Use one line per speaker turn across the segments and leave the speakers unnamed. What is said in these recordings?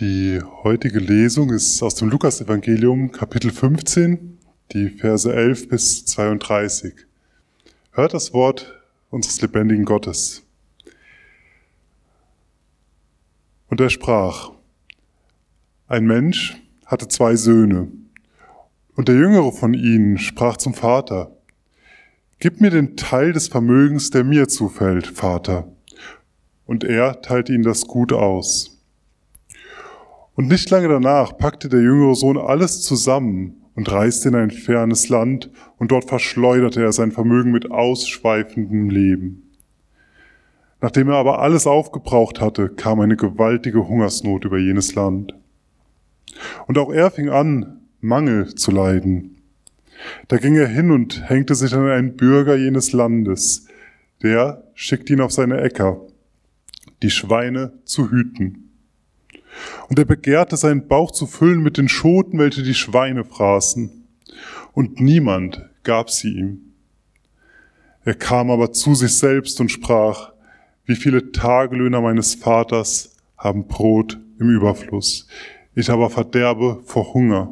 Die heutige Lesung ist aus dem Lukas-Evangelium, Kapitel 15, die Verse 11 bis 32. Hört das Wort unseres lebendigen Gottes. Und er sprach: Ein Mensch hatte 2 Söhne, und der jüngere von ihnen sprach zum Vater: Gib mir den Teil des Vermögens, der mir zufällt, Vater. Und er teilte ihm das Gut aus. Und nicht lange danach packte der jüngere Sohn alles zusammen und reiste in ein fernes Land, und dort verschleuderte er sein Vermögen mit ausschweifendem Leben. Nachdem er aber alles aufgebraucht hatte, kam eine gewaltige Hungersnot über jenes Land. Und auch er fing an, Mangel zu leiden. Da ging er hin und hängte sich an einen Bürger jenes Landes. Der schickte ihn auf seine Äcker, die Schweine zu hüten. Und er begehrte, seinen Bauch zu füllen mit den Schoten, welche die Schweine fraßen. Und niemand gab sie ihm. Er kam aber zu sich selbst und sprach: Wie viele Tagelöhner meines Vaters haben Brot im Überfluss. Ich aber verderbe vor Hunger.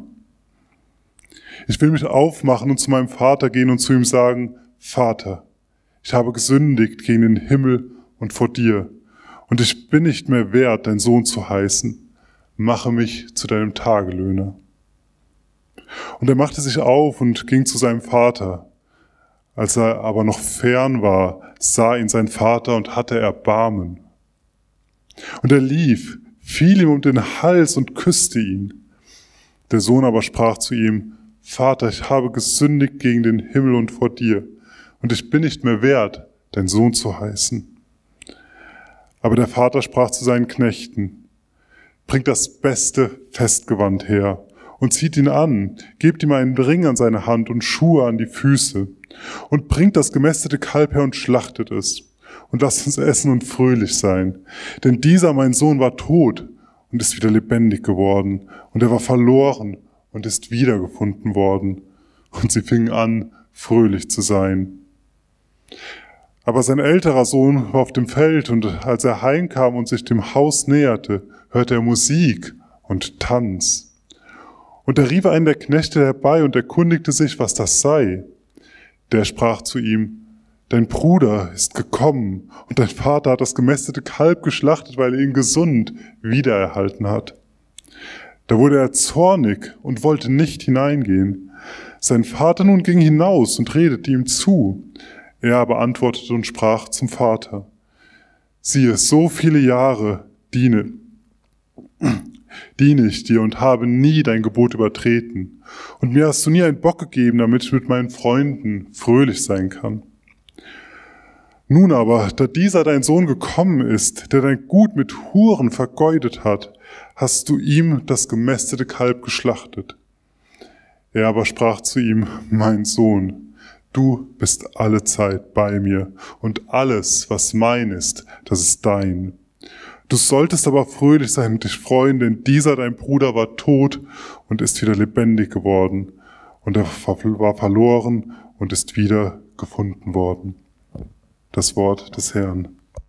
Ich will mich aufmachen und zu meinem Vater gehen und zu ihm sagen: Vater, ich habe gesündigt gegen den Himmel und vor dir. Und ich bin nicht mehr wert, dein Sohn zu heißen. Mache mich zu deinem Tagelöhner. Und er machte sich auf und ging zu seinem Vater. Als er aber noch fern war, sah ihn sein Vater und hatte Erbarmen. Und er lief, fiel ihm um den Hals und küsste ihn. Der Sohn aber sprach zu ihm: Vater, ich habe gesündigt gegen den Himmel und vor dir, und ich bin nicht mehr wert, dein Sohn zu heißen. Aber der Vater sprach zu seinen Knechten: Bringt das beste Festgewand her und zieht ihn an, gebt ihm einen Ring an seine Hand und Schuhe an die Füße und bringt das gemästete Kalb her und schlachtet es und lasst uns essen und fröhlich sein. Denn dieser, mein Sohn, war tot und ist wieder lebendig geworden, und er war verloren und ist wiedergefunden worden. Und sie fingen an, fröhlich zu sein. Aber sein älterer Sohn war auf dem Feld, und als er heimkam und sich dem Haus näherte, hörte er Musik und Tanz. Und da rief einen der Knechte herbei und erkundigte sich, was das sei. Der sprach zu ihm: Dein Bruder ist gekommen, und dein Vater hat das gemästete Kalb geschlachtet, weil er ihn gesund wiedererhalten hat. Da wurde er zornig und wollte nicht hineingehen. Sein Vater nun ging hinaus und redete ihm zu. Er aber antwortete und sprach zum Vater: Siehe, so viele Jahre diene ich dir und habe nie dein Gebot übertreten. Und mir hast du nie einen Bock gegeben, damit ich mit meinen Freunden fröhlich sein kann. Nun aber, da dieser dein Sohn gekommen ist, der dein Gut mit Huren vergeudet hat, hast du ihm das gemästete Kalb geschlachtet. Er aber sprach zu ihm: Mein Sohn, du bist alle Zeit bei mir, und alles, was mein ist, das ist dein. Du solltest aber fröhlich sein und dich freuen, denn dieser dein Bruder war tot und ist wieder lebendig geworden, und er war verloren und ist wieder gefunden worden. Das Wort des Herrn.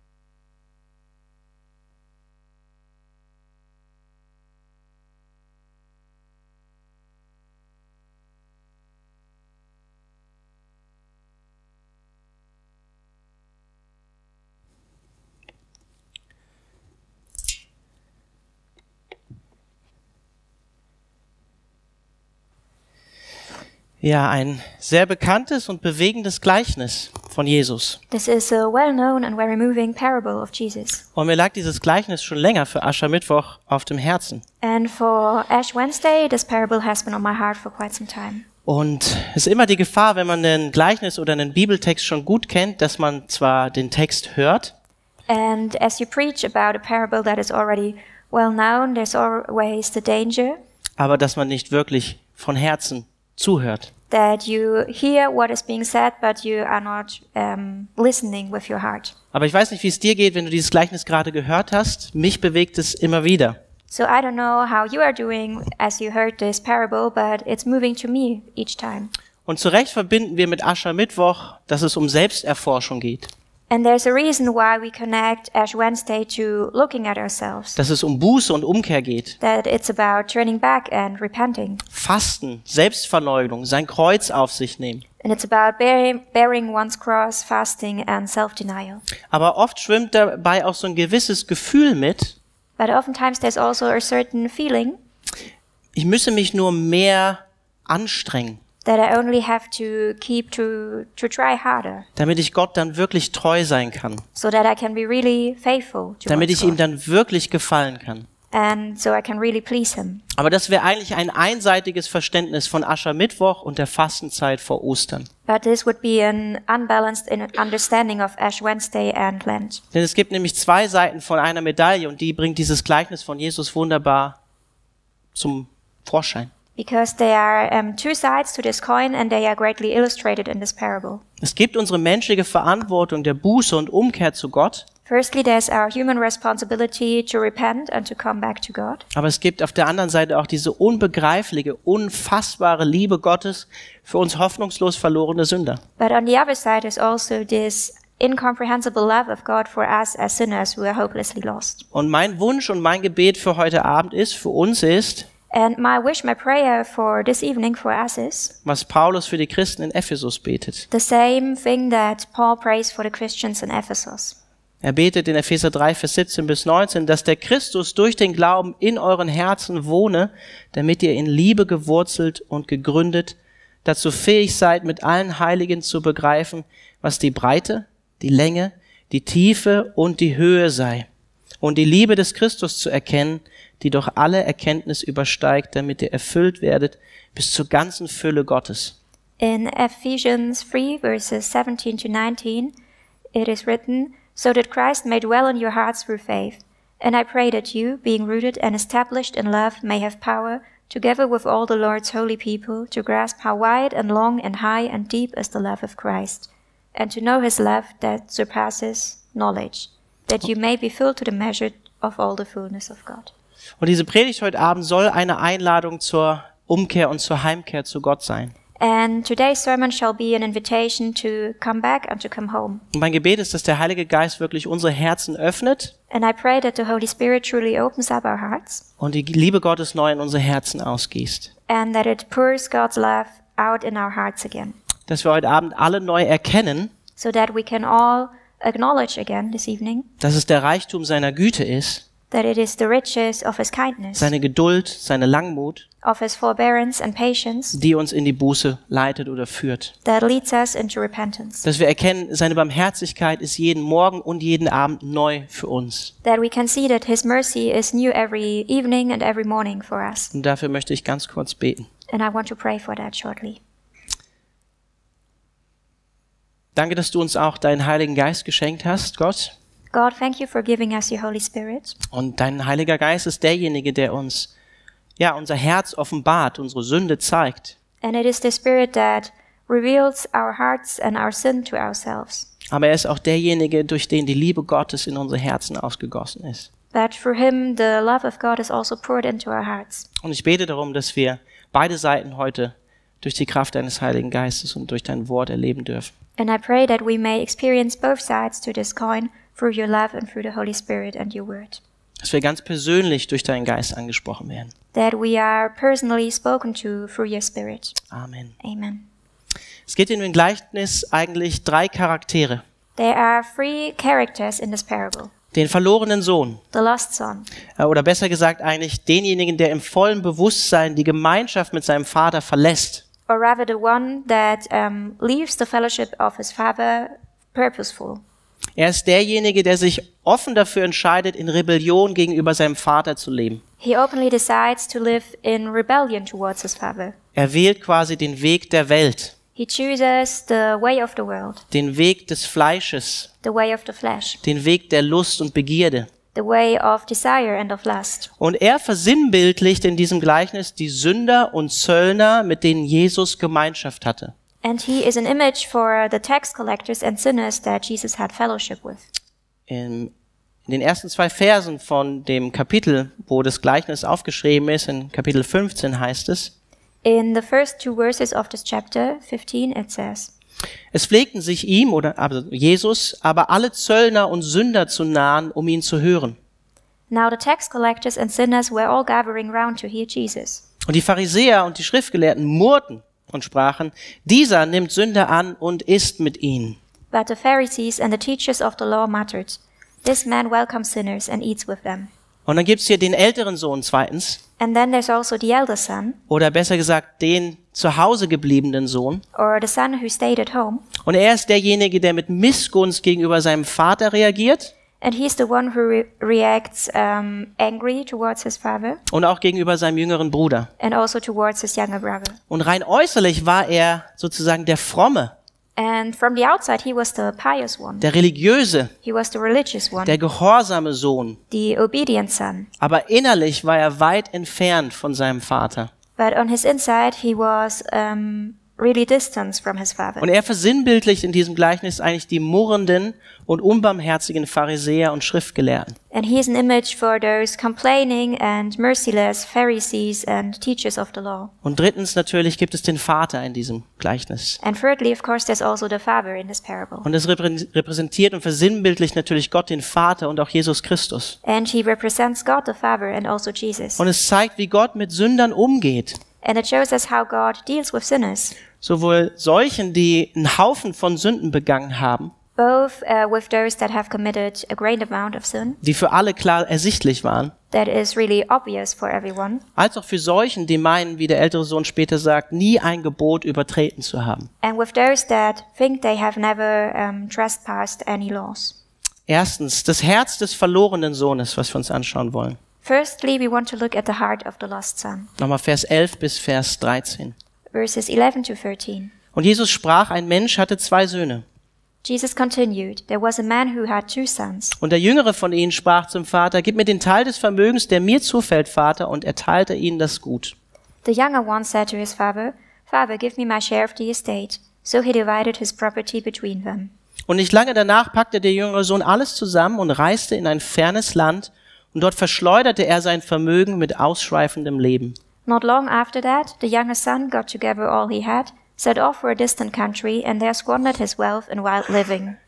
Ja, ein sehr bekanntes und bewegendes Gleichnis von Jesus.
This is a well-known and very moving parable of Jesus.
Und mir lag dieses Gleichnis schon länger für Aschermittwoch auf dem Herzen.
And for Ash Wednesday, this parable has been on my heart for quite some time.
Und es ist immer die Gefahr, wenn man ein Gleichnis oder einen Bibeltext schon gut kennt, dass man zwar den Text hört,
And as you preach about a parable that is already well known, there's always the danger
aber dass man nicht wirklich von Herzen zuhört.
that you hear what is being said, but you are not listening with your heart.
Aber ich weiß nicht, wie es dir geht, wenn du dieses Gleichnis gerade gehört hast. Mich bewegt es immer wieder.
So I don't know how you are doing as you heard this parable, but it's moving to me each time.
Und zu Recht verbinden wir mit Aschermittwoch, dass es um Selbsterforschung geht.
And there's a reason why we connect Ash Wednesday to looking at ourselves.
Dass es um Buße und Umkehr geht.
That it's about turning back and repenting.
Fasten, Selbstverneugung, sein Kreuz auf sich nehmen.
And it's about bearing one's cross, fasting and self-denial.
Aber oft schwimmt dabei auch so ein gewisses Gefühl mit.
But oftentimes there's also a certain feeling
Ich müsse mich nur mehr anstrengen,
that I only have to keep to try harder,
damit ich Gott dann wirklich treu sein kann,
so that I can be really faithful
damit
towards
ich ihm
God,
dann wirklich gefallen kann.
and so I can really please Him.
Aber das wäre eigentlich ein einseitiges Verständnis von Aschermittwoch und der Fastenzeit vor Ostern.
But this would be an unbalanced understanding of Ash Wednesday and Lent.
Denn es gibt nämlich zwei Seiten von einer Medaille und die bringt dieses Gleichnis von Jesus wunderbar zum Vorschein.
Because there are two sides to this coin and they are greatly illustrated in this parable.
Es gibt unsere menschliche Verantwortung der Buße und Umkehr zu Gott,
Firstly, there's our human responsibility to repent and to come back to God.
aber es gibt auf der anderen Seite auch diese unbegreifliche, unfassbare Liebe Gottes für uns hoffnungslos verlorene Sünder.
But on the other side, there's also this incomprehensible love of God for us as sinners who are hopelessly lost.
Und mein Wunsch und mein Gebet für heute Abend ist, für uns ist,
And my wish, my prayer for this evening for us is
was Paulus für die Christen in Ephesus betet.
the same thing that Paul prays for the Christians in Ephesus.
Er betet in Epheser 3, Vers 17 bis 19, dass der Christus durch den Glauben in euren Herzen wohne, damit ihr in Liebe gewurzelt und gegründet, dazu fähig seid, mit allen Heiligen zu begreifen, was die Breite, die Länge, die Tiefe und die Höhe sei, und die Liebe des Christus zu erkennen, die doch alle Erkenntnis übersteigt, damit ihr erfüllt werdet bis zur ganzen Fülle Gottes.
In Ephesians 3, verses 17 to 19, it is written, "So that Christ may dwell in your hearts through faith. And I pray that you, being rooted and established in love, may have power, together with all the Lord's holy people, to grasp how wide and long and high and deep is the love of Christ, and to know His love that surpasses knowledge, that you may be filled to the measure of all the fullness of God."
Und diese Predigt heute Abend soll eine Einladung zur Umkehr und zur Heimkehr zu Gott sein.
And today's sermon shall be an invitation to come back and to come home.
Und mein Gebet ist, dass der Heilige Geist wirklich unsere Herzen öffnet
And I pray that the Holy Spirit truly opens up our hearts
und die Liebe Gottes neu in unsere Herzen ausgießt.
and that it pours God's love out in our hearts again,
Dass wir heute Abend alle neu erkennen,
so that we can all acknowledge again this evening
dass es der Reichtum seiner Güte ist,
that it is the riches of His kindness,
seine Geduld, seine Langmut,
of His forbearance and patience
die uns in die Buße leitet oder führt.
that leads us into repentance,
Dass wir erkennen, seine Barmherzigkeit ist jeden Morgen und jeden Abend neu für uns.
that we can see that His mercy is new every evening and every morning for us.
Und dafür möchte ich ganz kurz beten.
And I want to pray for that shortly.
Danke, dass du uns auch deinen Heiligen Geist geschenkt hast, Gott.
God, thank you for giving us your Holy Spirit.
Und dein Heiliger Geist ist derjenige, der uns, unser Herz offenbart, unsere Sünde zeigt.
And it is the Spirit that reveals our hearts and our sin to ourselves.
Aber er ist auch derjenige, durch den die Liebe Gottes in unsere Herzen ausgegossen ist.
But through Him, the love of God is also poured into our hearts.
Und ich bete darum, dass wir beide Seiten heute durch die Kraft deines Heiligen Geistes und durch dein Wort erleben dürfen.
And I pray that we may experience both sides to this coin through your love and through the Holy Spirit and your word.
Dass wir ganz persönlich durch deinen Geist angesprochen werden.
That we are personally spoken to through your Spirit.
Amen.
Amen.
Es geht in dem Gleichnis eigentlich 3 Charaktere.
There are 3 characters in this parable.
Den verlorenen Sohn,
The lost son,
oder besser gesagt eigentlich denjenigen, der im vollen Bewusstsein die Gemeinschaft mit seinem Vater verlässt.
or rather the one that leaves the fellowship of his father purposeful.
Er ist derjenige, der sich offen dafür entscheidet, in Rebellion gegenüber seinem Vater zu leben.
He openly decides to live in rebellion towards his father.
Er wählt quasi den Weg der Welt,
He chooses the way of the world,
den Weg des Fleisches,
the way of the flesh,
den Weg der Lust und Begierde.
the way of desire and of lust.
Und er versinnbildlicht in diesem Gleichnis die Sünder und Zöllner, mit denen Jesus Gemeinschaft hatte.
And he is an image for the tax collectors and sinners that Jesus had fellowship with.
In den ersten 2 Versen von dem Kapitel, wo das Gleichnis aufgeschrieben ist, in Kapitel 15 heißt es:
In the first 2 verses of this chapter 15 it says,
Es pflegten sich ihm, also Jesus, aber alle Zöllner und Sünder zu nahen, um ihn zu hören.
Now the tax collectors and sinners were all gathering round to hear Jesus.
Und die Pharisäer und die Schriftgelehrten murrten und sprachen, dieser nimmt Sünder an und isst mit ihnen.
But the Pharisees and the teachers of the law muttered, this man welcomes sinners and eats with them.
Und dann gibt's hier den älteren Sohn zweitens,
And then there's also the elder son,
oder besser gesagt den zu Hause gebliebenen Sohn.
or the son who stayed at home.
Und er ist derjenige, der mit Missgunst gegenüber seinem Vater reagiert
And he's the one who reacts angry towards his father
und auch gegenüber seinem jüngeren Bruder.
and also towards his younger brother.
Und rein äußerlich war er sozusagen der Fromme,
And from the outside, he was the pious one.
der Religiöse,
He was the religious one,
der gehorsame Sohn.
the obedient son.
Aber innerlich war er weit entfernt von seinem Vater.
But on his inside, he was really distant from his father.
Und er versinnbildlicht in diesem Gleichnis eigentlich die murrenden und unbarmherzigen Pharisäer und Schriftgelehrten.
And he is an image for those complaining and merciless Pharisees and teachers of the law.
Und drittens natürlich gibt es den Vater in diesem Gleichnis.
And thirdly, of course, there's also the father in this parable.
Und es repräsentiert und versinnbildlicht natürlich Gott, den Vater und auch Jesus Christus.
And he represents God the Father and also Jesus.
Und es zeigt, wie Gott mit Sündern umgeht.
And it shows us how God deals with sinners,
Sowohl solchen, die einen Haufen von Sünden begangen haben,
both with those that have committed a great amount of sin,
die für alle klar ersichtlich waren,
that is really obvious for everyone,
als auch für solchen, die meinen, wie der ältere Sohn später sagt, nie ein Gebot übertreten zu haben.
and with those that think they have never trespassed any laws.
Erstens, das Herz des verlorenen Sohnes, was wir uns anschauen wollen.
Firstly, we want to look at the heart of the lost son,
Nochmal Vers 11 bis Vers 13.
verses 11 to 13.
Und Jesus sprach, ein Mensch hatte 2 Söhne.
Jesus continued, there was a man who had 2 sons.
Und der jüngere von ihnen sprach zum Vater, gib mir den Teil des Vermögens, der mir zufällt, Vater, und er teilte ihnen das Gut.
The younger one said to his father, Father, give me my share of the estate. So he divided his property between them.
Und nicht lange danach packte der jüngere Sohn alles zusammen und reiste in ein fernes Land, und dort verschleuderte er sein Vermögen mit ausschweifendem Leben.
Not long after that, the younger son got together all he had, set off for a distant country, and there squandered his wealth in wild living.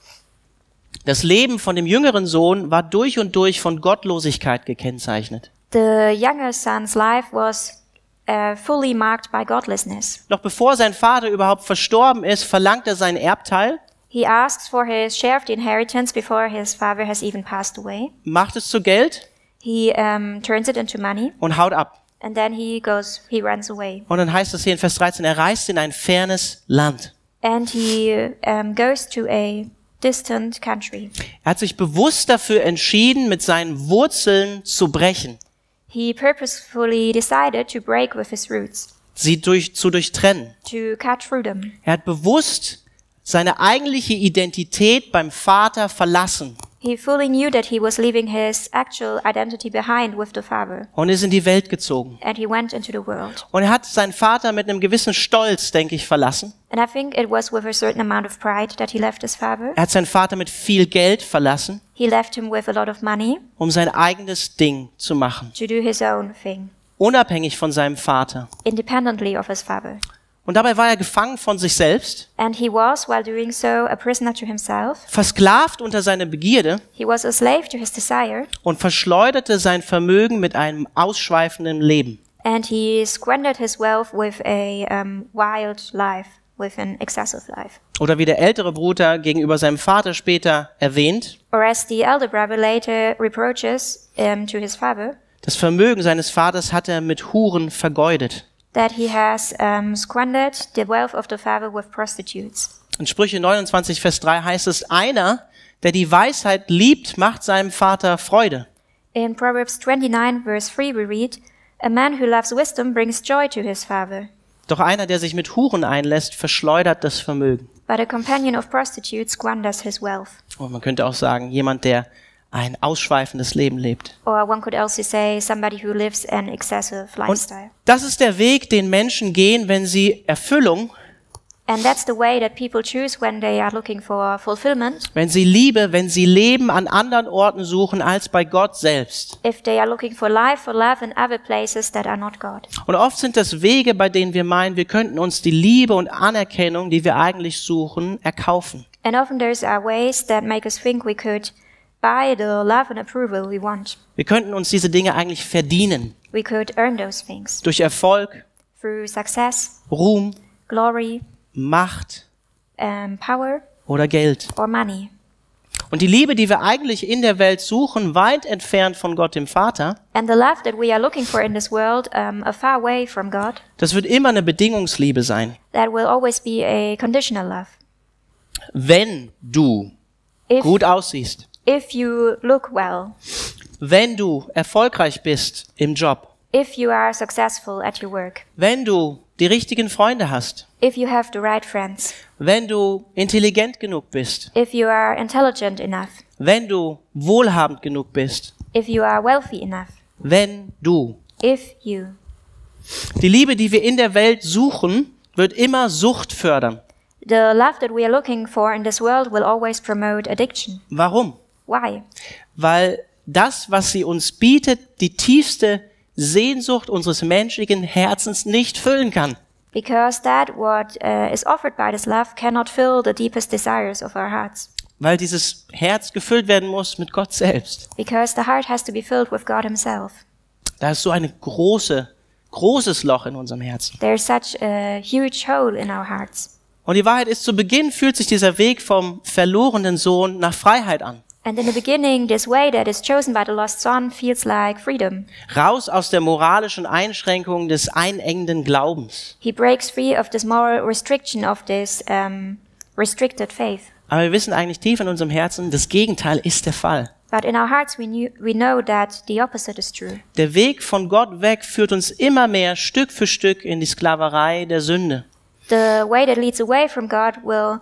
Das Leben von dem jüngeren Sohn war durch und durch von Gottlosigkeit gekennzeichnet.
The younger son's life was fully marked by godlessness.
Noch bevor sein Vater überhaupt verstorben ist, verlangt er seinen Erbteil,
He asks for his share of the inheritance before his father has even passed away.
macht es zu Geld
He turns it into money,
und haut ab.
and then he runs away.
Und dann heißt es hier in Vers 13, er reist in ein fernes Land.
And he goes to a distant country.
Er hat sich bewusst dafür entschieden, mit seinen Wurzeln zu brechen,
He purposefully decided to break with his roots,
sie zu durchtrennen.
to cut through them.
Er hat bewusst seine eigentliche Identität beim Vater verlassen
He fully knew that he was leaving his actual identity behind with the Father,
und ist in die Welt gezogen.
and he went into the world.
Und er hat seinen Vater mit einem gewissen Stolz, denke ich, verlassen.
And I think it was with a certain amount of pride that he left his father.
Er hat seinen Vater mit viel Geld verlassen,
He left him with a lot of money
um sein eigenes Ding zu machen,
to do his own thing,
unabhängig von seinem Vater.
independently of his father.
Und dabei war er gefangen von sich selbst,
And he was, while doing so, a prisoner to himself.
versklavt unter seiner Begierde
He was a slave to his desire,
und verschleuderte sein Vermögen mit einem ausschweifenden Leben.
and he squandered his wealth with a wild life, with an excessive life.
Oder wie der ältere Bruder gegenüber seinem Vater später erwähnt,
Or as the elder brother later reproaches to his father,
das Vermögen seines Vaters hat er mit Huren vergeudet.
that he has squandered the wealth of the father with prostitutes.
In Sprüche 29, Vers 3 heißt es, einer, der die Weisheit liebt, macht seinem Vater Freude.
In Proverbs 29, verse 3, we read, a man who loves wisdom brings joy to his father,
Doch einer, der sich mit Huren einlässt, verschleudert das Vermögen.
but a companion of prostitutes squanders his wealth.
Und man könnte auch sagen, jemand, der ein ausschweifendes Leben lebt.
Or one could also say somebody who lives an excessive
Und
lifestyle.
das ist der Weg, den Menschen gehen, wenn sie Erfüllung
And that's the way that people choose when they are looking for fulfillment.
Wenn sie Leben an anderen Orten suchen als bei Gott selbst.
If they are looking for life or love in other places that are not God.
Und oft sind das Wege, bei denen wir meinen, wir könnten uns die Liebe und Anerkennung, die wir eigentlich suchen, erkaufen.
And often those are ways that make us think we could buy the love and approval we want.
Wir könnten uns diese Dinge eigentlich verdienen.
We could earn those things
Durch Erfolg,
through success,
Ruhm,
glory,
Macht
power,
oder Geld.
or money.
Und die Liebe, die wir eigentlich in der Welt suchen, weit entfernt von Gott dem Vater,
And the love that we are looking for in this world, far away from God,
das wird immer eine Bedingungsliebe sein.
that will always be a conditional love.
Wenn du
If,
gut aussiehst,
if you look well,
wenn du erfolgreich bist im Job,
if you are successful at your work,
wenn du die richtigen Freunde hast,
if you have the right friends,
wenn du intelligent genug bist,
if you are intelligent enough,
wenn du wohlhabend genug bist,
if you are wealthy enough,
wenn du.
if you.
Die Liebe, die wir in der Welt suchen, wird immer Sucht fördern.
The love that we are looking for in this world will always promote addiction.
Warum?
Why?
Weil das, was sie uns bietet, die tiefste Sehnsucht unseres menschlichen Herzens nicht füllen kann.
Because that what is offered by this love cannot fill the deepest desires of our hearts.
Weil dieses Herz gefüllt werden muss mit Gott selbst.
Because the heart has to be filled with God himself.
Da ist so ein großes Loch in unserem Herzen.
There's such a huge hole in our hearts.
Und die Wahrheit ist, zu Beginn fühlt sich dieser Weg vom verlorenen Sohn nach Freiheit an.
And in the beginning, this way that is chosen by the lost son feels like freedom.
Raus aus der moralischen Einschränkung des einengenden Glaubens.
He breaks free of this moral restriction of this restricted faith.
Aber wir wissen eigentlich tief in unserem Herzen, das Gegenteil ist der Fall.
But in our hearts, we know that the opposite is true.
Der Weg von Gott weg führt uns immer mehr Stück für Stück in die Sklaverei der Sünde.
The way that leads away from God will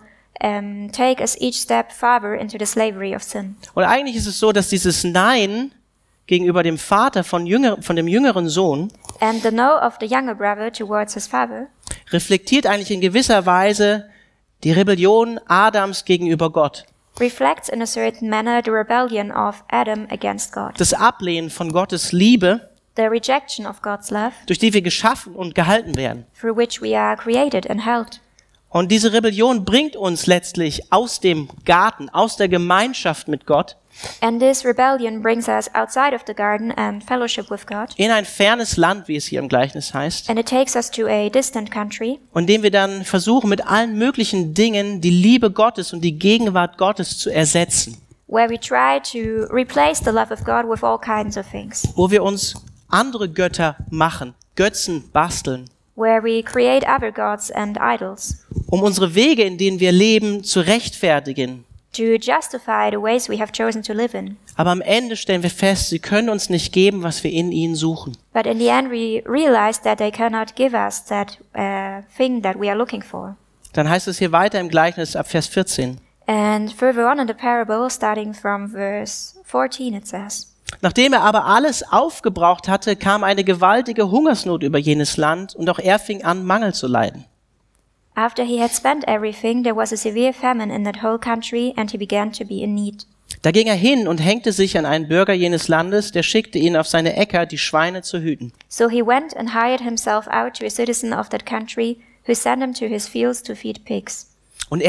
take us each step farther into the slavery of sin.
Und eigentlich ist es so, dass dieses Nein gegenüber dem Vater von dem jüngeren Sohn
And the no of the younger brother towards his father
reflektiert eigentlich in gewisser Weise die Rebellion Adams gegenüber Gott.
reflects in a certain manner the rebellion of Adam against God.
Das Ablehnen von Gottes Liebe,
The rejection of God's love,
durch die wir geschaffen und gehalten werden.
through which we are created and held.
Und diese Rebellion bringt uns letztlich aus dem Garten, aus der Gemeinschaft mit Gott,
And this rebellion brings us outside of the garden and fellowship with God.
in ein fernes Land, wie es hier im Gleichnis heißt,
And it takes us to a distant country
und dem wir dann versuchen, mit allen möglichen Dingen die Liebe Gottes und die Gegenwart Gottes zu ersetzen.
where we try to replace the love of God with all kinds of things.
Wo wir uns andere Götter machen, Götzen basteln,
Where we create other gods and idols
um unsere Wege, in denen wir leben, zu rechtfertigen.
to justify the ways we have chosen to live in.
Aber am Ende stellen wir fest, sie können uns nicht geben, was wir in ihnen suchen.
But in the end, we realize that they cannot give us that thing that we are looking for.
Dann heißt es hier weiter im Gleichnis ab Vers 14.
And further on in the parable, starting from verse 14, it says,
Nachdem er aber alles aufgebraucht hatte, kam eine gewaltige Hungersnot über jenes Land und auch er fing an, Mangel zu leiden.
After he had spent everything, there was a severe famine in that whole country, and he began to be in need.
Da ging er hin und hängte sich an einen Bürger jenes Landes, der schickte ihn auf seine Äcker, die Schweine zu hüten.
So he went and hired himself out to a citizen of that country, who sent him to his fields to feed pigs.
Und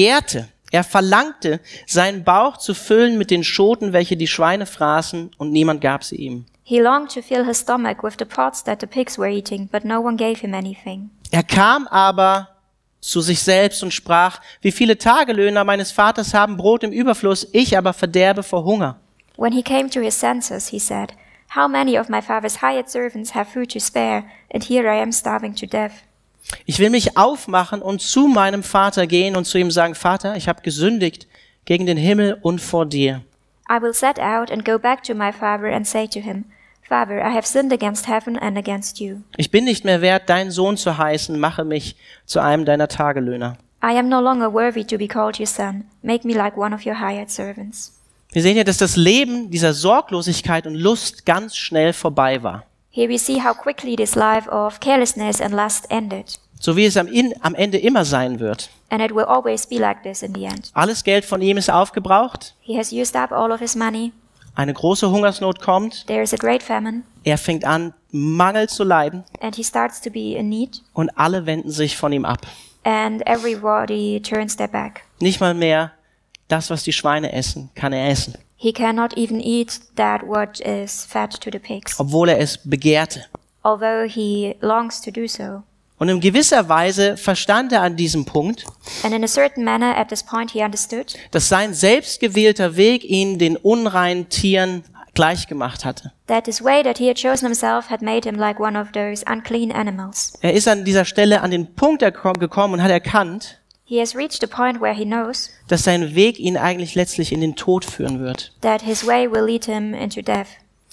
er verlangte, seinen Bauch zu füllen mit den Schoten, welche die Schweine fraßen, und niemand gab sie ihm.
He longed to fill his stomach with the pods that the pigs were eating, but no one gave him anything.
Er kam aber zu sich selbst und sprach, wie viele Tagelöhner meines Vaters haben Brot im Überfluss, ich aber verderbe vor Hunger.
When he came to his senses, he said, "How many of my father's hired servants have food to spare, and here I am starving to death?
Ich will mich aufmachen und zu meinem Vater gehen und zu ihm sagen, Vater, ich habe gesündigt gegen den Himmel und vor dir.
I will set out and go back to my father and say to him, Father, I have sinned against heaven and against you.
Ich bin nicht mehr wert, dein Sohn zu heißen, mache mich zu einem deiner Tagelöhner.
I am no longer worthy to be called your son. Make me like one of your hired servants."
Wir sehen ja, dass das Leben dieser Sorglosigkeit und Lust ganz schnell vorbei war.
Here we see how quickly this life of carelessness and lust ended.
So wie es am Ende immer sein wird.
And it will always be like this in the end.
Alles Geld von ihm ist aufgebraucht.
He has used up all of his money.
Eine große Hungersnot kommt.
There is a great famine.
Er fängt an, Mangel zu leiden.
And he starts to be in need.
Und alle wenden sich von ihm ab.
And everybody turns their back.
Nicht mal mehr das, was die Schweine essen, kann er essen.
He cannot even eat that what is fed to the pigs,
Obwohl er es begehrte.
although he longs to do so.
Und in gewisser Weise verstand er an diesem Punkt,
And in a certain manner, at this point, he understood
dass sein selbstgewählter Weg ihn den unreinen Tieren gleichgemacht hatte.
that this way that he had chosen himself had made him like one of those unclean animals.
Er ist an dieser Stelle an den Punkt gekommen und hat erkannt,
He has reached a point where he knows
dass sein Weg ihn eigentlich letztlich in den Tod führen wird.
that his way will lead him into death.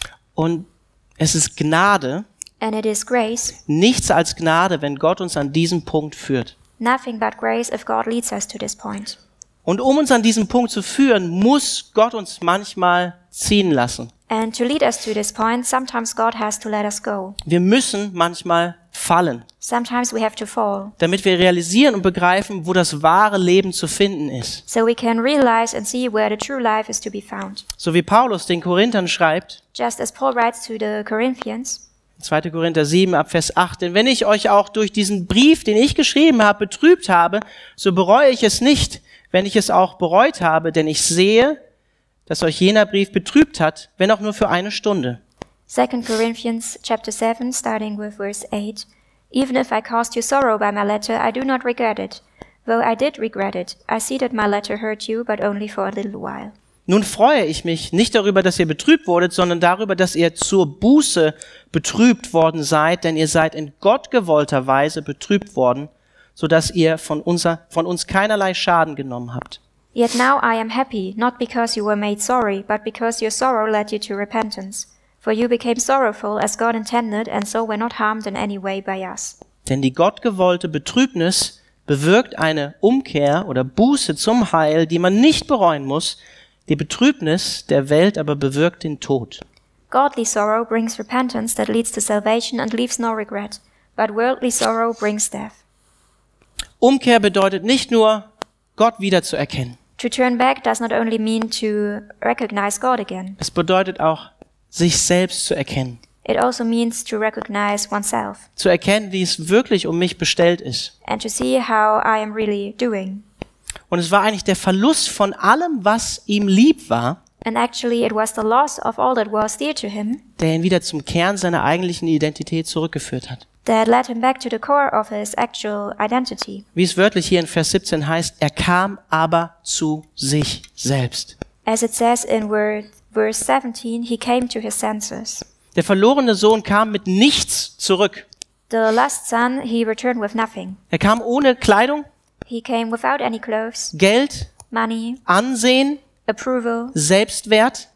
Und es ist Gnade,
And it is grace,
nichts als Gnade, wenn Gott uns an diesen Punkt führt.
nothing but grace if God leads us to this point.
Und um uns an diesen Punkt zu führen, muss Gott uns manchmal ziehen lassen.
And to lead us to this point, sometimes God has to let us go.
Wir müssen manchmal fallen,
Sometimes we have to fall,
damit wir realisieren und begreifen, wo das wahre Leben zu finden ist.
so we can realize and see where the true life is to be found.
So wie Paulus den Korinthern schreibt,
Just as Paul writes to the Corinthians,
2. Korinther 7 ab Vers 8, denn wenn ich euch auch durch diesen Brief, den ich geschrieben habe, betrübt habe, so bereue ich es nicht, wenn ich es auch bereut habe, denn ich sehe, dass euch jener Brief betrübt hat, wenn auch nur für eine Stunde.
2 Corinthians chapter 7, starting with verse 8. Even if I caused you sorrow by my letter, I do not regret it. Though I did regret it, I see that my letter hurt you, but only for a little while.
Nun freue ich mich nicht darüber, dass ihr betrübt wurdet, sondern darüber, dass ihr zur Buße betrübt worden seid, denn ihr seid in Gott gewollter Weise betrübt worden, so dass ihr von uns keinerlei Schaden genommen habt.
Yet now I am happy, not because you were made sorry, but because your sorrow led you to repentance. For you became sorrowful as God intended, and so were not harmed in any way by us.
Denn die gottgewollte Betrübnis bewirkt eine Umkehr oder Buße zum Heil, die man nicht bereuen muss. Die Betrübnis der Welt aber bewirkt den Tod.
Godly sorrow brings repentance that leads to salvation and leaves no regret, but worldly sorrow brings death.
Umkehr bedeutet nicht nur, Gott wiederzuerkennen.
To turn back does not only mean to recognize God again.
Es bedeutet auch, sich selbst zu erkennen.
It also means to recognize oneself
Zu erkennen, wie es wirklich um mich bestellt ist.
and to see how I am really doing.
Und es war eigentlich der Verlust von allem, was ihm lieb war,
And actually it was the loss of all that was dear to him
der ihn wieder zum Kern seiner eigentlichen Identität zurückgeführt hat.
that led him back to the core of his actual identity.
Wie es wörtlich hier in Vers 17 heißt, er kam aber zu sich selbst.
As it says in verse 17, he came to his senses.
Der verlorene Sohn kam mit nichts zurück.
The lost son, he returned with nothing.
Er kam ohne Kleidung,
He came without any clothes,
Geld,
money,
Ansehen,
approval,
Selbstwert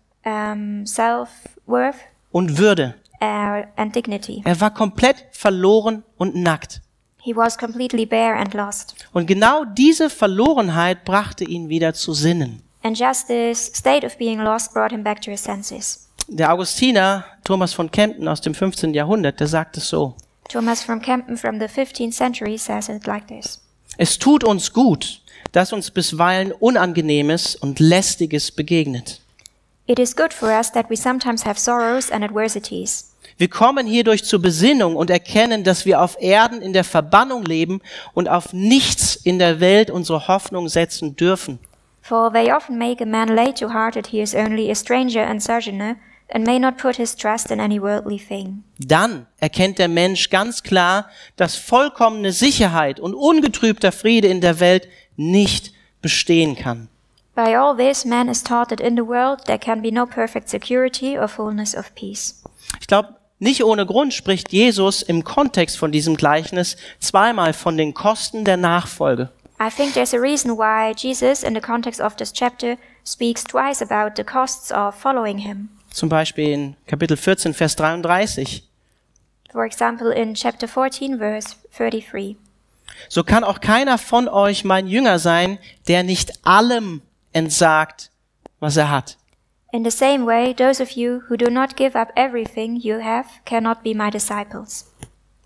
self-worth,
und Würde.
And dignity.
Er war komplett verloren und nackt.
He was completely bare and lost.
Und genau diese Verlorenheit brachte ihn wieder zu Sinnen.
And just this state of being lost brought him back to his senses.
Der Augustiner Thomas von Kempten aus dem 15. Jahrhundert, der sagt es so:
Thomas from Kempten from the 15th century says it like this.
Es tut uns gut, dass uns bisweilen Unangenehmes und Lästiges begegnet.
It is good for us that we sometimes have sorrows and adversities.
Wir kommen hierdurch zur Besinnung und erkennen, dass wir auf Erden in der Verbannung leben und auf nichts in der Welt unsere Hoffnung setzen dürfen.
For they often make a man lay to heart that he is only a stranger and sojourner, and may not put his trust in any worldly thing.
Dann erkennt der Mensch ganz klar, dass vollkommene Sicherheit und ungetrübter Friede in der Welt nicht bestehen kann.
By all this, man is taught that in the world there can be no perfect security or fullness of peace.
Ich glaube, nicht ohne Grund spricht Jesus im Kontext von diesem Gleichnis zweimal von den Kosten der Nachfolge.
I think there's a reason why Jesus, in the context of this chapter, speaks twice about the costs of following him.
Zum Beispiel in Kapitel 14, Vers 33.
For example, in chapter 14, verse 33.
So kann auch keiner von euch mein Jünger sein, der nicht allem entsagt, was er hat.
In the same way, those of you who do not give up everything you have cannot be my disciples.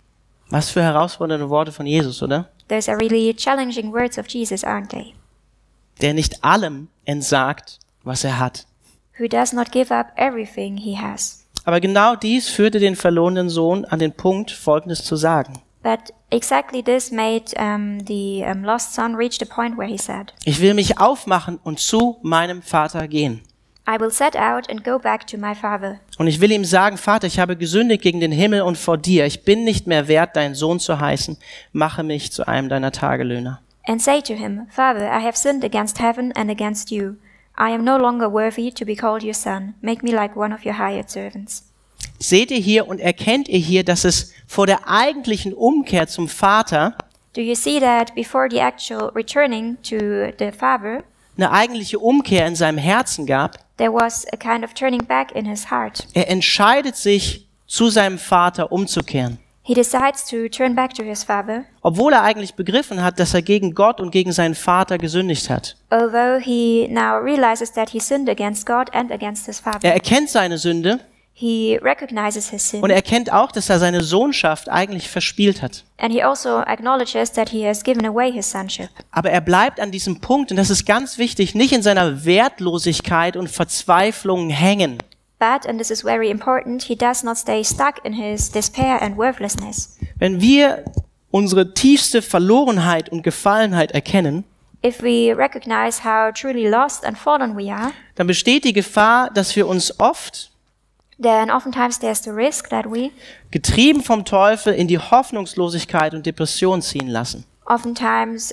Was für herausfordernde Worte von Jesus, oder?
Those are really challenging words of Jesus, aren't they?
Der nicht allem entsagt, was er hat.
Who does not give up everything he has.
Aber genau dies führte den verlorenen Sohn an den Punkt, Folgendes zu sagen.
But exactly this made the lost son reach the point where he said,
Ich will mich aufmachen und zu meinem Vater gehen.
I will set out and go back to my father.
Und ich will ihm sagen, Vater, ich habe gesündigt gegen den Himmel und vor dir. Ich bin nicht mehr wert, dein Sohn zu heißen. Mache mich zu einem deiner Tagelöhner.
And say to him, Father, I have sinned against heaven and against you. I am no longer worthy to be called your son. Make me like one of your hired servants.
Seht ihr hier und erkennt ihr hier, dass es vor der eigentlichen Umkehr zum Vater
Do you see that before the actual returning to the father,
eine eigentliche Umkehr in seinem Herzen gab?
there was a kind of turning back in his heart.
Er entscheidet sich, zu seinem Vater umzukehren.
He decides to turn back to his father,
Obwohl er eigentlich begriffen hat, dass er gegen Gott und gegen seinen Vater gesündigt hat.
although he now realizes that he sinned against God and against his
Er
father.
erkennt seine Sünde
He recognizes his sin,
und er erkennt auch, dass er seine Sohnschaft eigentlich verspielt hat.
and he also acknowledges that he has given away his sonship.
Aber er bleibt an diesem Punkt, und das ist ganz wichtig, nicht in seiner Wertlosigkeit und Verzweiflung hängen.
But, and this is very important, he does not stay stuck in his despair and worthlessness.
Wenn wir unsere tiefste Verlorenheit und Gefallenheit erkennen,
If we recognize how truly lost and fallen we are,
dann besteht die Gefahr, dass wir uns oft,
then oftentimes there's the risk that we
getrieben vom Teufel, in die Hoffnungslosigkeit und Depression ziehen lassen.
oftentimes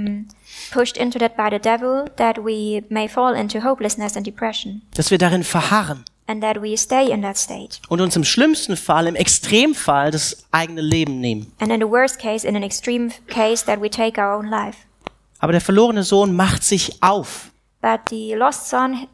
pushed into that by the devil, that we may fall into hopelessness and depression,
Dass wir darin verharren
and that we stay in that state.
und uns im schlimmsten Fall, im Extremfall, das eigene Leben nehmen.
And in the worst case, in an extreme case, that we take our own life.
Aber der verlorene Sohn macht sich auf
But the lost son,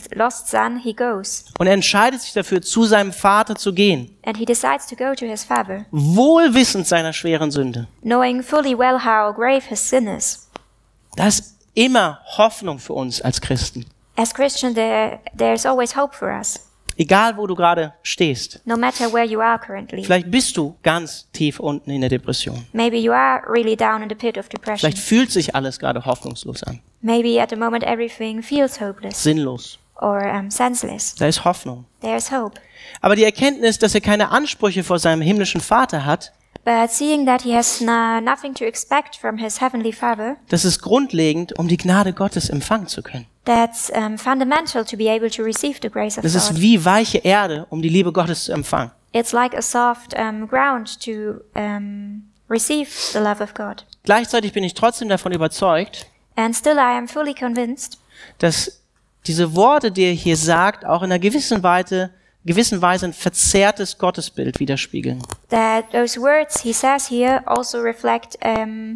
he goes,
und er entscheidet sich dafür, zu seinem Vater zu gehen,
and he decides to go to his father,
wohl wissend seiner schweren Sünde.
knowing fully well how grave his sin is.
Da ist immer Hoffnung für uns als Christen.
As Christians, there's always hope for us,
Egal, wo du gerade stehst.
no matter where you are currently.
Vielleicht bist du ganz tief unten in der Depression.
Maybe you are really down in the pit of depression.
Vielleicht fühlt sich alles gerade hoffnungslos an,
Maybe at the moment everything feels hopeless
sinnlos.
or senseless.
Da ist Hoffnung.
There's hope.
Aber die Erkenntnis, dass er keine Ansprüche vor seinem himmlischen Vater hat,
But seeing that he has nothing to expect from his heavenly Father,
das ist grundlegend, um die Gnade Gottes empfangen zu können.
that's fundamental to be able to receive the grace of
Das ist
God.
wie weiche Erde, um die Liebe Gottes zu empfangen.
It's like a soft ground to receive the love of God.
Gleichzeitig bin ich trotzdem davon überzeugt,
And still I am fully convinced
dass diese Worte, die er hier sagt, auch in einer gewissen Weise ein verzerrtes Gottesbild widerspiegeln.
that those words he says here also reflect an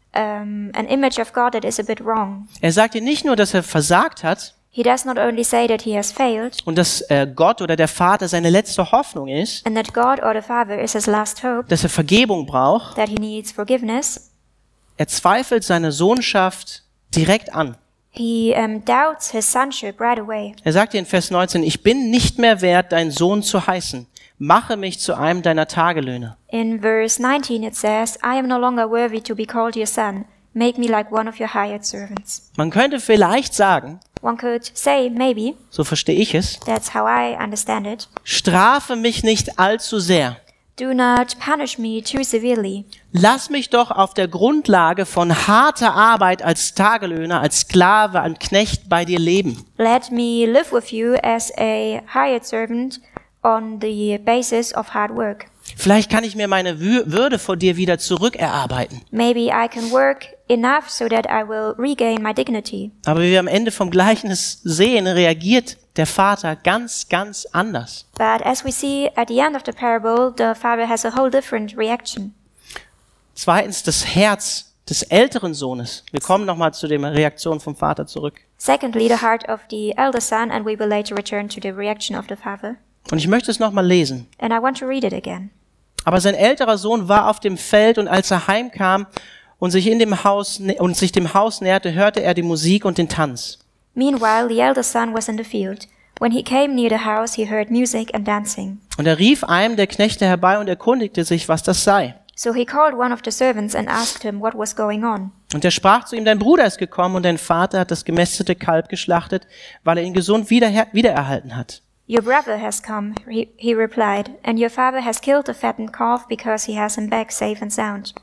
image of God that is a bit wrong.
Er sagt hier nicht nur, dass er versagt hat
He does not only say that he has failed
und dass Gott oder der Vater seine letzte Hoffnung ist,
and that God or the Father is his last hope,
dass er Vergebung braucht.
that he needs forgiveness.
Er zweifelt seine Sohnschaft direkt an.
He doubts his sonship right away.
Er sagt hier in Vers 19, ich bin nicht mehr wert, dein Sohn zu heißen. Mache mich zu einem deiner Tagelöhner.
In verse 19 it says, I am no longer worthy to be called your son. Make me like one of your hired servants.
Man könnte vielleicht sagen,
One could say, maybe,
so verstehe ich es,
that's how I understand it,
strafe mich nicht allzu sehr.
do not punish me too severely.
Lass mich doch auf der Grundlage von harter Arbeit als Tagelöhner, als Sklave, als Knecht bei dir leben.
Let me live with you as a hired servant on the basis of hard work.
Vielleicht kann ich mir meine Würde vor dir wieder zurückerarbeiten.
Maybe I can work enough so that I will regain my dignity.
Aber wie wir am Ende vom Gleichnis sehen, reagiert der Vater ganz, ganz anders.
But as we see at the end of the parable, the father has a whole different reaction.
Zweitens, das Herz des älteren Sohnes. Wir kommen nochmal zu der Reaktion vom Vater zurück.
Secondly, the heart of the elder son, and we will later return to the reaction of the father.
Und ich möchte es nochmal lesen.
And I want to read it again.
Aber sein älterer Sohn war auf dem Feld, und als er heimkam und sich dem Haus näherte, hörte er die Musik und den Tanz.
Meanwhile, the elder son was in the field. When he came near the house, he heard music and dancing.
Und er rief einem der Knechte herbei und erkundigte sich, was das sei.
So he called one of the servants and asked him what was going on.
Und er sprach zu ihm, dein Bruder ist gekommen und dein Vater hat das gemästete Kalb geschlachtet, weil er ihn gesund wiedererhalten hat.
Your brother has come, he replied, and your father has killed the fattened calf because he has him back safe and sound.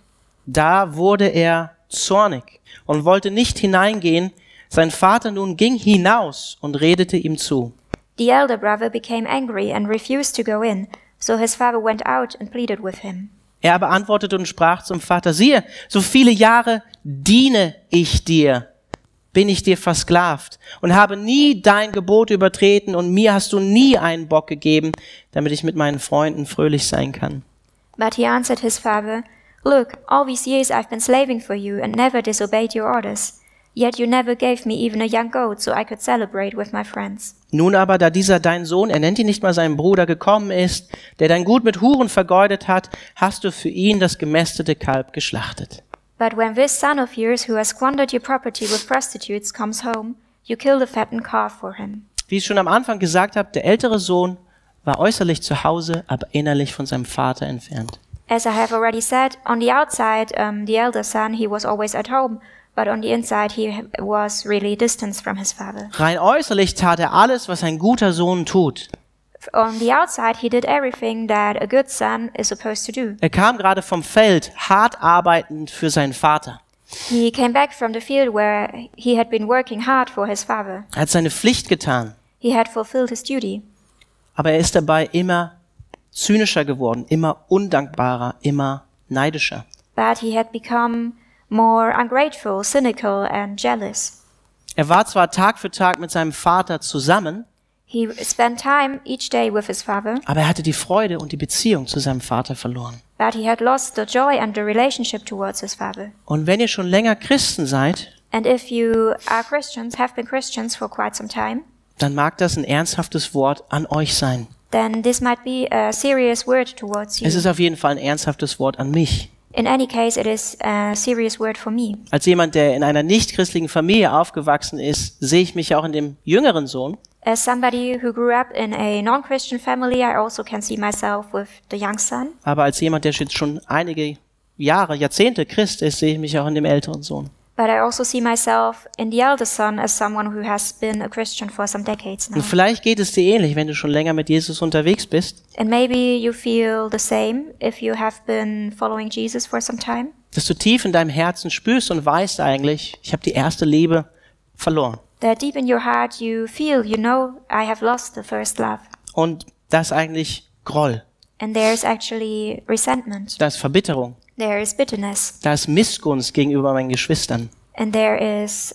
Da wurde er zornig und wollte nicht hineingehen. Sein Vater nun ging hinaus und redete ihm zu.
The elder brother became angry and refused to go in, so his father went out and pleaded with him.
Er aber antwortete und sprach zum Vater, siehe, so viele Jahre diene ich dir, bin ich dir versklavt und habe nie dein Gebot übertreten und mir hast du nie einen Bock gegeben, damit ich mit meinen Freunden fröhlich sein kann.
But he answered his father, look, all these years I've been slaving for you and never disobeyed your orders. Yet you never gave me even a young goat, so I could celebrate with my friends.
Nun aber, da dieser dein Sohn, er nennt ihn nicht mal seinen Bruder, gekommen ist, der dein Gut mit Huren vergeudet hat, hast du für ihn das gemästete Kalb geschlachtet.
But when this son of yours who has squandered your property with prostitutes comes home, you kill the fattened calf for him.
Wie ich schon am Anfang gesagt habe, der ältere Sohn war äußerlich zu Hause, aber innerlich von seinem Vater entfernt.
As I have already said, on the outside, the elder son, he was always at home, but on the inside, he was really distanced from his father.
Rein äußerlich tat er alles, was ein guter Sohn tut.
On the outside, he did everything that a good son is supposed to do.
Er kam gerade vom Feld, hart arbeitend für seinen Vater.
He came back from the field where he had been working hard for his father.
Er hat seine Pflicht getan,
He had fulfilled his duty,
aber er ist dabei immer zynischer geworden, immer undankbarer, immer neidischer.
but he had become more ungrateful, cynical, and jealous.
Er war zwar Tag für Tag mit seinem Vater zusammen,
He spent time each day with his father,
aber er hatte die Freude und die Beziehung zu seinem Vater verloren.
but he had lost the joy and the relationship towards his father.
Und wenn ihr schon länger Christen seid,
And if you are Christians, have been Christians for quite some time,
dann mag das ein ernsthaftes Wort an euch sein.
then this might be a serious word towards you.
Es ist auf jeden Fall ein ernsthaftes Wort an mich.
In any case, it is a serious word for me.
Als jemand, der in einer nicht-christlichen Familie aufgewachsen ist, sehe ich mich auch in dem jüngeren Sohn.
As somebody who grew up in a non-Christian family, I also can see myself with the young son.
Aber als jemand, der jetzt schon einige Jahre, Jahrzehnte Christ ist, sehe ich mich auch in dem älteren Sohn.
But I also see myself in the elder son as someone who has been a Christian for some decades now.
Und vielleicht geht es dir ähnlich, wenn du schon länger mit Jesus unterwegs bist,
And maybe you feel the same if you have been following Jesus for some time.
dass du tief in deinem Herzen spürst und weißt eigentlich, ich habe die erste Liebe verloren.
That deep in your heart you feel, you know, I have lost the first love.
Und das ist eigentlich Groll,
And there is actually resentment.
das ist Verbitterung,
There is bitterness.
da ist Missgunst gegenüber meinen Geschwistern.
And there is,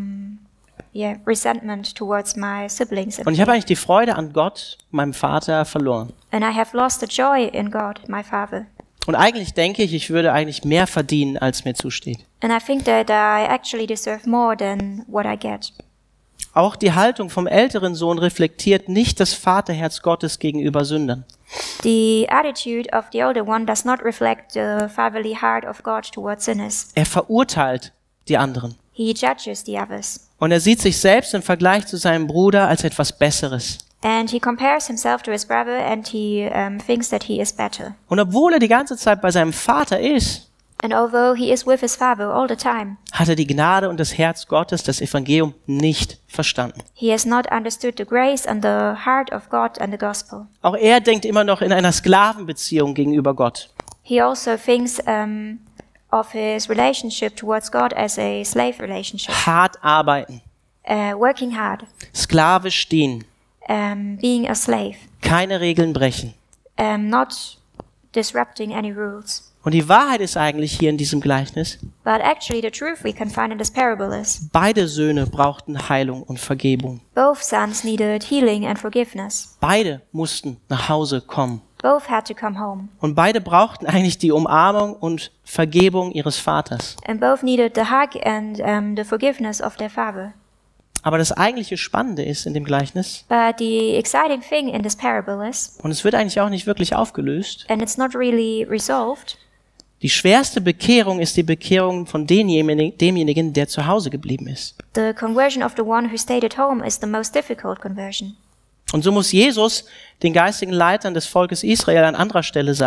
resentment towards my siblings.
Und ich habe eigentlich die Freude an Gott, meinem Vater, verloren.
And I have lost the joy in God, my Father.
Und eigentlich denke ich, ich würde eigentlich mehr verdienen, als mir zusteht.
And I think that I actually deserve more than what I get.
Auch die Haltung vom älteren Sohn reflektiert nicht das Vaterherz Gottes gegenüber Sündern.
The attitude of the older one does not reflect the fatherly heart of God towards sinners.
Er verurteilt die anderen.
He judges the others.
Und er sieht sich selbst im Vergleich zu seinem Bruder als etwas Besseres.
And he compares himself to his brother and he thinks that he is better.
Und obwohl er die ganze Zeit bei seinem Vater ist,
And although he is with his father all the time,
hat er die Gnade und das Herz Gottes, das Evangelium, nicht verstanden.
he has not understood the grace and the heart of God and the gospel.
Auch er denkt immer noch in einer Sklavenbeziehung gegenüber Gott.
He also thinks of his relationship towards God as a slave relationship.
Hart arbeiten,
Working hard,
sklavisch dienen,
being a slave,
keine Regeln brechen.
not disrupting any rules.
Und die Wahrheit ist eigentlich hier in diesem Gleichnis,
But actually the truth we can find in this parable is
beide Söhne brauchten Heilung und Vergebung.
both sons needed healing and forgiveness.
Beide mussten nach Hause kommen.
Both had to come home.
Und beide brauchten eigentlich die Umarmung und Vergebung ihres Vaters.
And both needed the hug and the forgiveness of their father.
Aber das eigentliche Spannende ist in dem Gleichnis,
But the exciting thing in this parable is,
und es wird eigentlich auch nicht wirklich aufgelöst,
and it's not really resolved,
die schwerste Bekehrung ist die Bekehrung von demjenigen, der zu Hause geblieben ist.
the conversion of the one who stayed at home is the most difficult conversion.
Und so muss Jesus den geistigen Leitern des Volkes Israel an anderer Stelle sagen,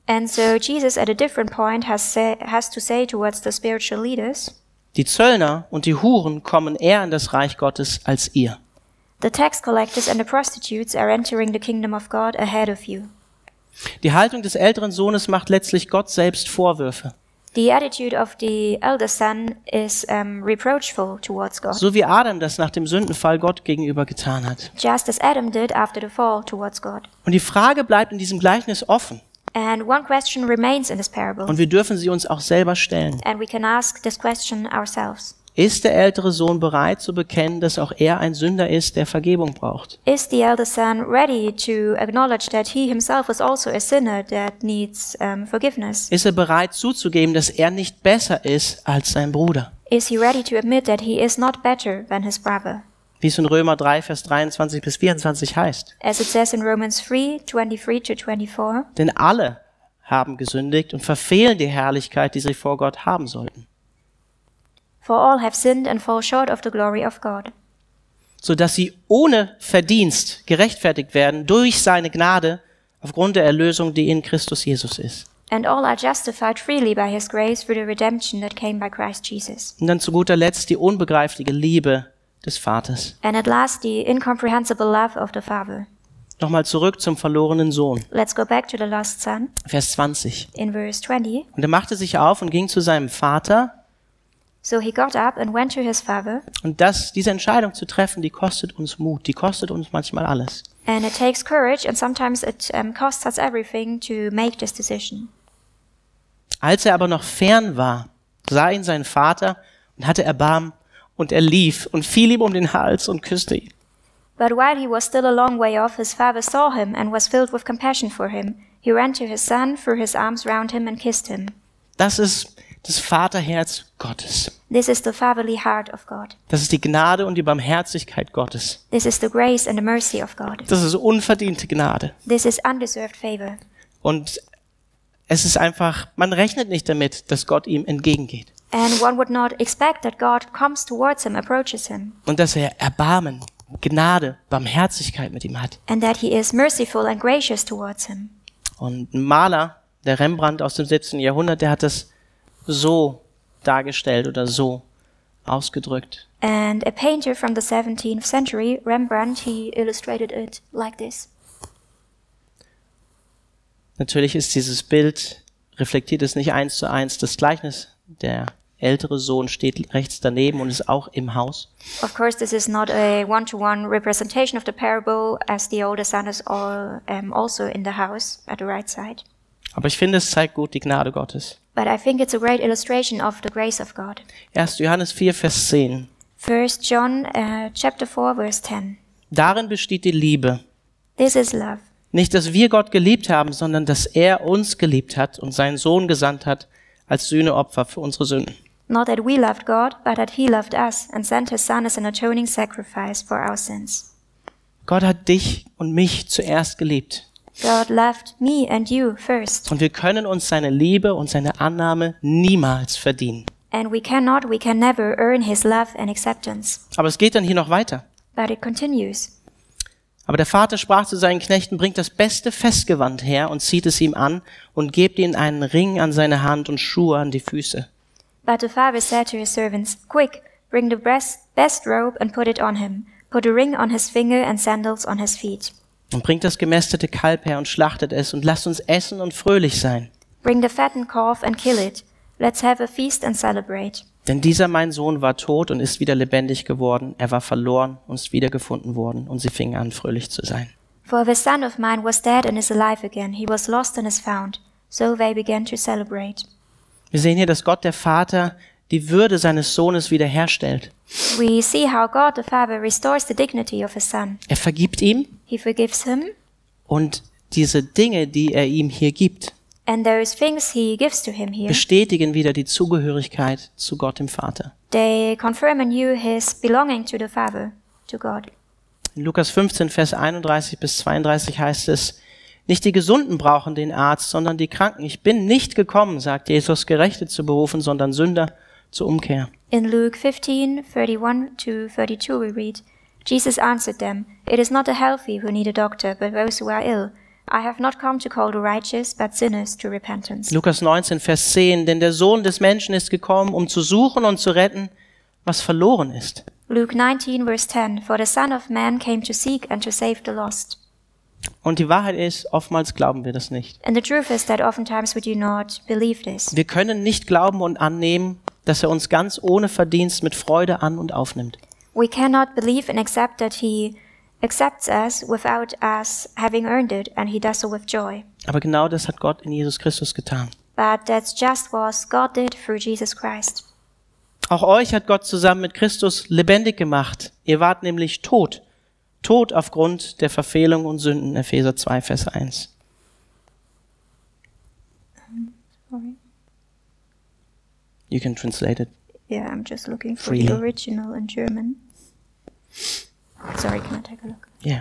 And so Jesus at a different point has to say towards the spiritual leaders,
die Zöllner und die Huren kommen eher in das Reich Gottes als ihr.
the tax collectors and the prostitutes are entering the kingdom of God ahead of you.
Die Haltung des älteren Sohnes macht letztlich Gott selbst Vorwürfe.
The attitude of the elder son is reproachful towards God,
So wie Adam das nach dem Sündenfall Gott gegenüber getan hat.
just as Adam did after the fall towards God.
Und die Frage bleibt in diesem Gleichnis offen.
And one question remains in this parable,
Und wir dürfen sie uns auch selber stellen.
and we can ask this question ourselves.
Ist der ältere Sohn bereit zu bekennen, dass auch er ein Sünder ist, der Vergebung braucht?
Is the elder son ready to acknowledge that he himself was also a sinner that needs forgiveness?
Ist er bereit zuzugeben, dass er nicht besser ist als sein Bruder?
Is he ready to admit that he is not better than his brother?
Wie es in Römer 3, Vers 23 bis 24 heißt.
As it says in Romans 3:23-24,
Denn alle haben gesündigt und verfehlen die Herrlichkeit, die sie vor Gott haben sollten.
for all have sinned and fall short of the glory of God,
Sodass sie ohne Verdienst gerechtfertigt werden durch seine Gnade aufgrund der Erlösung, die in Christus Jesus ist.
and all are justified freely by his grace through the redemption that came by Christ Jesus.
Und dann zu guter Letzt die unbegreifliche Liebe des Vaters.
And at last the incomprehensible love of the Father.
Nochmal zurück zum verlorenen Sohn.
Let's go back to the lost son
Vers 20.
in verse 20.
Und er machte sich auf und ging zu seinem Vater.
So he got up and went to his father,
Und diese Entscheidung zu treffen, die kostet uns Mut. Die kostet uns manchmal alles.
and it takes courage, and sometimes it costs us everything to make this decision.
Als er aber noch fern war, sah ihn sein Vater und hatte Erbarmen, und er lief und fiel ihm um den Hals und küsste ihn.
But while he was still a long way off, his father saw him and was filled with compassion for him. He ran to his son, threw his arms round him, and kissed him.
Das ist das Vaterherz Gottes.
This is the fatherly heart of God.
Das ist die Gnade und die Barmherzigkeit Gottes.
This is the grace and the mercy of God.
Das ist unverdiente Gnade.
This is undeserved favor.
Und es ist einfach, man rechnet nicht damit, dass Gott ihm entgegengeht.
And one would not expect that God comes towards him, approaches him,
Und dass er Erbarmen, Gnade, Barmherzigkeit mit ihm hat.
and that he is merciful and gracious towards him.
Und ein Maler, der Rembrandt aus dem 17. Jahrhundert, der hat das so dargestellt oder so ausgedrückt.
And a painter from the 17th century, Rembrandt, he illustrated it like this.
Natürlich ist dieses Bild, reflektiert es nicht 1:1 das Gleichnis. Der ältere Sohn steht rechts daneben und ist auch im Haus.
Of course, this is not a one-to-one representation of the parable, as the older son is also in the house at the right side.
Aber ich finde, es zeigt gut die Gnade Gottes.
But I think it's a great illustration of the grace of God.
1. Johannes 4, Vers 10.
1 John chapter 4, verse 10.
Darin besteht die Liebe.
This is love.
Nicht, dass wir Gott geliebt haben, sondern dass er uns geliebt hat und seinen Sohn gesandt hat als Sühneopfer für unsere Sünden.
Not that we loved God, but that he loved us and sent his son as an atoning sacrifice for our sins.
Gott hat dich und mich zuerst geliebt.
God loved me and you first.
Und wir können uns seine Liebe und seine Annahme niemals verdienen.
And we can never earn his love and acceptance.
Aber es geht dann hier noch weiter.
But it continues.
Aber der Vater sprach zu seinen Knechten, bringt das beste Festgewand her und zieht es ihm an und gebt ihm einen Ring an seine Hand und Schuhe an die Füße.
But the father said to his servants, Quick, bring the best robe and put it on him. Put a ring on his finger and sandals on his feet.
Und bringt das gemästete Kalb her und schlachtet es und lasst uns essen und fröhlich sein.
Bring the fattened calf and kill it. Let's have a feast and celebrate.
Denn dieser mein Sohn war tot und ist wieder lebendig geworden. Er war verloren und ist wiedergefunden worden. Und sie fingen an, fröhlich zu sein.
For the son of mine was dead and is alive again. He was lost and is found. So they began to celebrate.
Wir sehen hier, dass Gott, der Vater, die Würde seines Sohnes wiederherstellt.
We see how God the Father restores the dignity of his son.
Er vergibt ihm
He forgives him,
und diese Dinge, die er ihm hier gibt,
and those things he gives to him here,
bestätigen wieder die Zugehörigkeit zu Gott, dem Vater.
they confirm anew his belonging to the Father, to God.
In Lukas 15, Vers 31 bis 32 heißt es, nicht die Gesunden brauchen den Arzt, sondern die Kranken. Ich bin nicht gekommen, sagt Jesus, Gerechte zu berufen, sondern Sünder zur Umkehr.
In Luke 15:31-32 we read, Jesus answered them, It is not the healthy who need a doctor, but those who are ill. I have not come to call the righteous, but sinners to repentance.
Lukas 19, Vers 10, denn der Sohn des Menschen ist gekommen, um zu suchen und zu retten, was verloren ist.
Luke 19, verse 10, For the Son of Man came to seek and to save the lost.
Und die Wahrheit ist, oftmals glauben wir das nicht.
And the truth is that oftentimes we do not believe this.
Wir können nicht glauben und annehmen, dass er uns ganz ohne Verdienst mit Freude an- und aufnimmt.
We cannot believe and accept that he accepts us without us having earned it, and he does so with joy.
Aber genau das hat Gott in Jesus Christus getan.
But that's just what God did through Jesus Christ.
Auch euch hat Gott zusammen mit Christus lebendig gemacht. Ihr wart nämlich tot. Tot aufgrund der Verfehlung und Sünden. Epheser 2, Vers 1.
Sorry.
You can translate it.
Yeah, I'm just looking for
Freely.
the original in German. Sorry, can I take a look?
Yeah.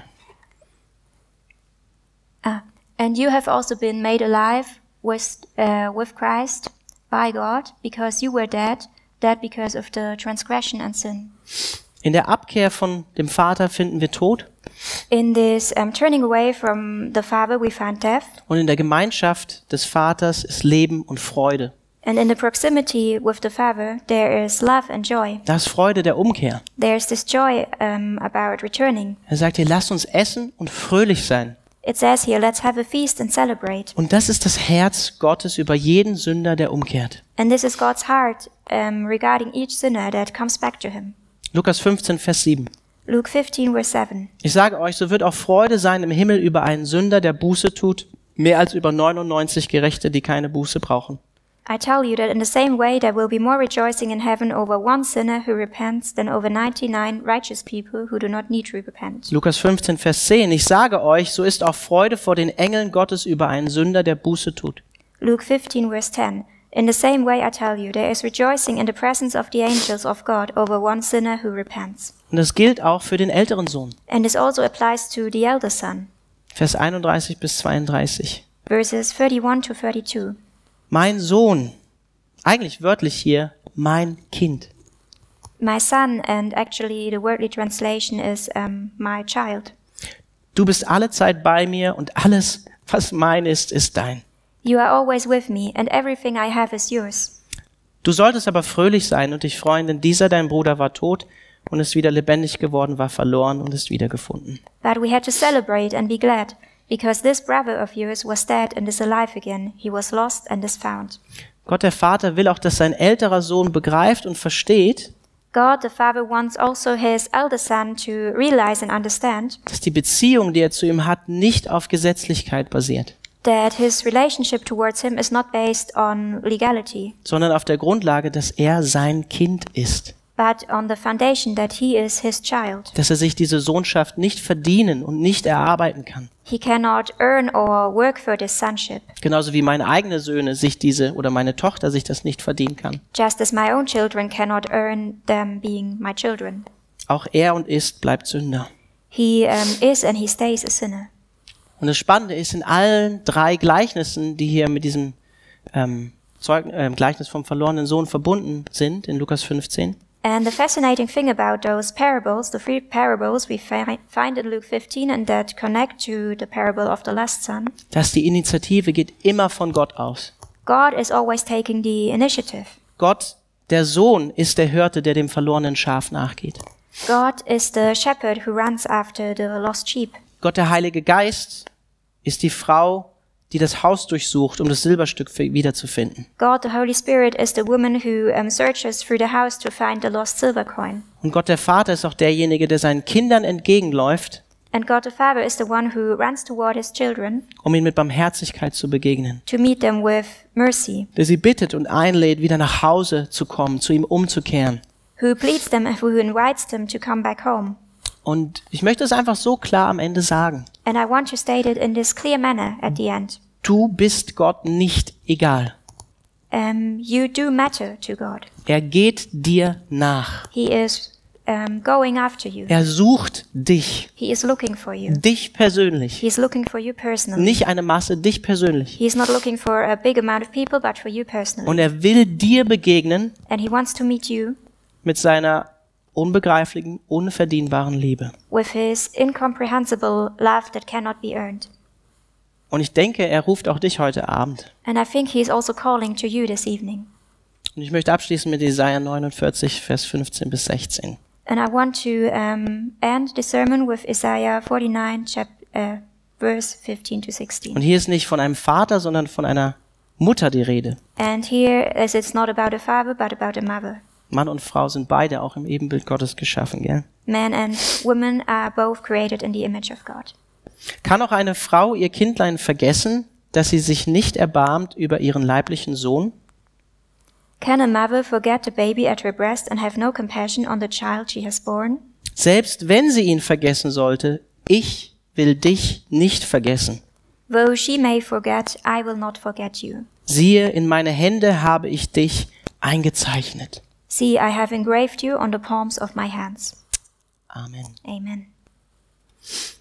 And you have also been made alive with Christ by God, because you were dead because of the transgression and sin.
In der Abkehr von dem Vater finden wir Tod
In this turning away from the Father, we find death,
und in der Gemeinschaft des Vaters ist Leben und Freude.
and in the proximity with the Father, there is love and joy.
Da ist Freude der Umkehr.
There's this joy about returning.
Er sagt hier, lasst uns essen und fröhlich sein.
It says here, let's have a feast and celebrate.
Und das ist das Herz Gottes über jeden Sünder, der umkehrt.
And this is God's heart regarding each sinner that comes back to him.
Lukas 15, Vers 7.
Luke 15, verse 7.
Ich sage euch, so wird auch Freude sein im Himmel über einen Sünder, der Buße tut, mehr als über 99 Gerechte, die keine Buße brauchen.
I tell you that in the same way there will be more rejoicing in heaven over one sinner who repents than over 99 righteous people who do not need to repent.
Lukas 15, Vers 10. Ich sage euch, so ist auch Freude vor den Engeln Gottes über einen Sünder, der Buße tut.
Luke 15, verse 10. In the same way I tell you, there is rejoicing in the presence of the angels of God over one sinner who repents.
Und das gilt auch für den älteren Sohn.
And this also applies to the elder son.
Vers 31 bis 32.
Verses 31 to 32.
Mein Sohn, eigentlich wörtlich hier, mein Kind.
My son, and actually the wordly translation is my child.
Du bist alle Zeit bei mir und alles, was mein ist, ist dein.
You are always with me, and everything I have is yours.
Du solltest aber fröhlich sein und dich freuen, denn dieser dein Bruder war tot und ist wieder lebendig geworden, war verloren und ist wiedergefunden.
But we had to celebrate and be glad, because this brother of yours was dead and is alive again. He was lost and is found.
Gott der Vater will auch, dass sein älterer Sohn begreift und versteht,
God the Father wants also his elder son to realize and understand
dass die Beziehung, die er zu ihm hat, nicht auf Gesetzlichkeit basiert,
that his relationship towards him is not based on legality,
sondern auf der Grundlage, dass er sein Kind ist.
but on the foundation that he is his child.
Dass er sich diese Sohnschaft nicht verdienen und nicht erarbeiten kann.
He cannot earn or work for this sonship,
Genauso wie meine eigenen Söhne sich diese oder meine Tochter sich das nicht verdienen kann.
just as my own children cannot earn them being my children.
Auch er und ist bleibt Sünder.
He is and he stays a sinner.
Und das Spannende ist, in allen drei Gleichnissen, die hier mit diesem Gleichnis vom verlorenen Sohn verbunden sind, in Lukas 15,
And the fascinating thing about those parables, the three parables we find in Luke 15 and that connect to the parable of the lost son,
dass die Initiative geht immer von Gott aus.
God is always taking the initiative.
Gott, der Sohn, ist der Hirte, der dem verlorenen Schaf nachgeht.
God is the shepherd who runs after the lost sheep.
Gott, der Heilige Geist, ist die Frau, die das Haus durchsucht, um das Silberstück wiederzufinden.
God, the Holy Spirit, is the woman who searches through the house to find the lost silver coin.
Und Gott, der Vater, ist auch derjenige, der seinen Kindern entgegenläuft,
And God the Father is the one who runs toward his children
um ihnen mit Barmherzigkeit zu begegnen.
to meet them with mercy,
Der sie bittet und einlädt, wieder nach Hause zu kommen, zu ihm umzukehren.
who pleads them and who invites them to come back home.
Und ich möchte es einfach so klar am Ende sagen.
And I want to state it in this clear manner at the end.
Du bist Gott nicht egal.
You do matter to God.
Er geht dir nach.
He is going after you.
Er sucht dich.
He is looking for you.
Dich persönlich.
He is looking for you personally.
Nicht eine Masse, dich persönlich.
He is not looking for a big amount of people, but for you personally.
Und er will dir begegnen
And he wants to meet you
mit seiner unbegreiflichen, unverdienbaren Liebe.
with his incomprehensible love that cannot be earned.
Und ich denke, er ruft auch dich heute Abend.
And I think he is also calling to you this evening.
Und ich möchte abschließen mit Jesaja 49, Vers 15 bis 16.
And I want to end the sermon with Isaiah 49, verse 15 to 16.
Und hier ist nicht von einem Vater, sondern von einer Mutter die Rede.
And here, as it's not about a father, but about a mother.
Mann und Frau sind beide auch im Ebenbild Gottes geschaffen, gell?
Man and woman are both created in the image of God.
Kann auch eine Frau ihr Kindlein vergessen, dass sie sich nicht erbarmt über ihren leiblichen Sohn?
Can a mother forget the baby at her breast and have no compassion on the child she has borne?
Selbst wenn sie ihn vergessen sollte, ich will dich nicht vergessen.
Though she may forget, I will not forget you.
Siehe, in meine Hände habe ich dich eingezeichnet.
See, I have engraved you on the palms of my hands.
Amen.
Amen.